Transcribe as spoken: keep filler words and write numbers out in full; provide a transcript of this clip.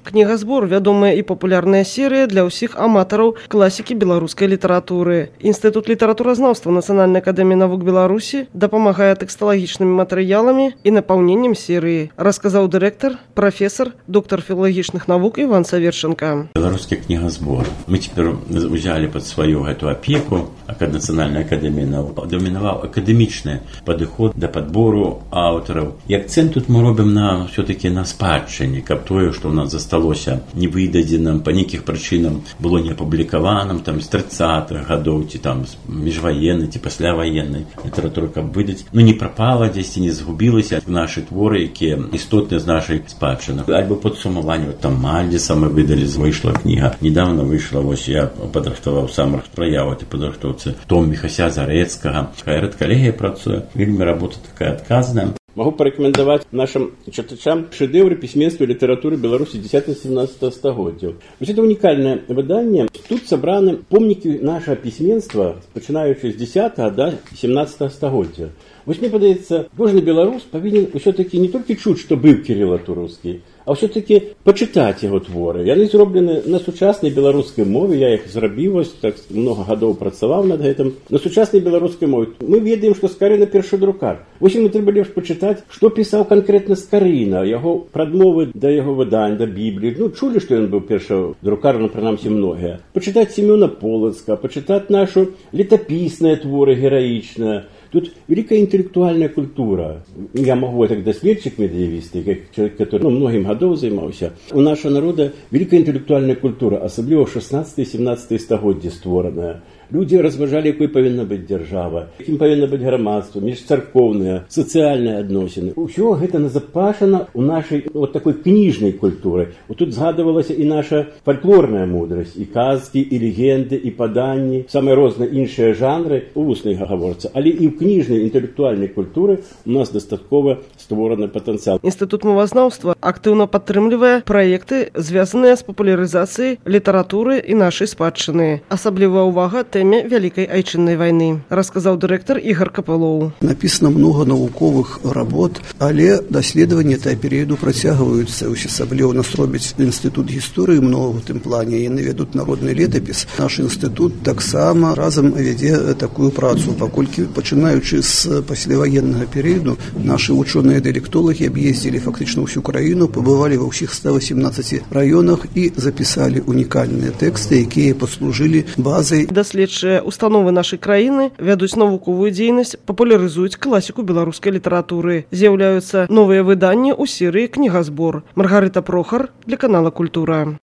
Книгазбор – вядомая і папулярная серія для ўсіх аматараў класікі беларускай літаратуры. Інстытут літаратуразнаўства Нацыянальнай акадэміі навук Беларусі дапамагае тэксталагічнымі матэрыяламі і напаўненнем серыі, расказаў дырэктар, прафесор, доктор філалагічных навук Іван Саверченко. Беларускі книгазбор. Мы цяпер узялі пад сваю гэту апеку, а Нацыянальная акадэмія навук дамінаваў акадэмічны падыход да падбору аўтараў. І акцэнт тут мы робім на все-таки на спадчыне, каб тое, што ў нас засталося невыдадзеным, па нейкіх прычынам было не апублікаваным там з трыццатых гадоў ці там міжваеннай ці пасляваеннай літаратуры, каб выдаць, ну не прапала дзесьці, не згубілася нашы творы, якія істотныя з нашай спадчыны. Альбо падсумаванне, там Мальдзеса мы выдалі, выйшла кніга. Недавно выйшла, вось я падрыхтаваў сам праяў этой падрыхтоўцы том Міхася Зарэцкага. Рэдкалегія працуе, вельмі работа такая адказная. Могу порекомендовать нашим читачам шедевры письменства и литературы Беларуси десятого-семнадцатого столетия. Это уникальное выдание. Тут собраны помники нашего письменства, начинающие с десятого до семнадцатого столетия. Вот мне подается, кожный белорус повинен все-таки не только чуть, что был Кирилл Туровский, а все-таки почитать его творы. Яны зроблены на сучаснай беларускай мове, я іх зрабіў, так много гадоў працаваў над гэтым. На сучаснай беларускай мове. Мы ведаем, што Скарына першадрукар. Вось ім трэба лепш пачытаць, што пісаў канкрэтна Скарына, яго прадмовы да яго выдань, да Бібліі. Ну, чулі, што ён быў першадрукар, ну, прынамсі, многія. Пачытаць Семёна Полацка, пачытаць нашу летапісныя творы гераічныя. Тут великая интеллектуальная культура. Я могу так досвідчик медиевисты, как человек, который ну, многим годов занимался. У нашего народа великая интеллектуальная культура, особливо в шестнадцатом-семнадцатом стагоддзі створаная. Люди разважалі, якой павінна быць дзяржава, якім павінна быць грамадства, міжцаркоўныя, сацыяльныя адносіны. Усё гэта назапашана ў нашай вот такой кніжнай культуры. Вот тут згадывалася і наша фальклорная мудрасць, і казкі, і легенды, і паданні, самыя розныя іншыя жанры у вуснай гаворцы. Але і ў кніжнай інтэлектуальнай культуры у нас дастаткова створаны патэнцыял. Інстытут мовазнаўства актыўна падтрымлівае праекты, звязаныя з папулярызацыяй літаратуры і нашай спадчыны. Асаблівая ўвага теме Вялікай Айчыннай вайны, расказаў дырэктар Ігор Капылоў. Написано много навуковых работ, але даследаванні та перыяду працягваюцца. Асабліва у нас робіць інстытут гісторыі много в тым плане. Яны вядуць народны летапіс. Наш інстытут таксама разам вядзе такую працу, паколькі пачынаючы з пасляваеннага перыяду нашы вучоныя-дыялектолагі аб'ездзілі фактычна ўсю краіну, пабывалі ва ўсіх ста васемнаццаці раёнах і запісалі унікальныя тэксты, якія паслужылі базай. Даследчыя установы нашай краіны вядуць навуковую дзейнасць, папулярызуюць класіку беларускай літаратуры. З'яўляюцца новыя выданні ў серыі «Книгазбор». Маргарыта Прохар для канала «Культура».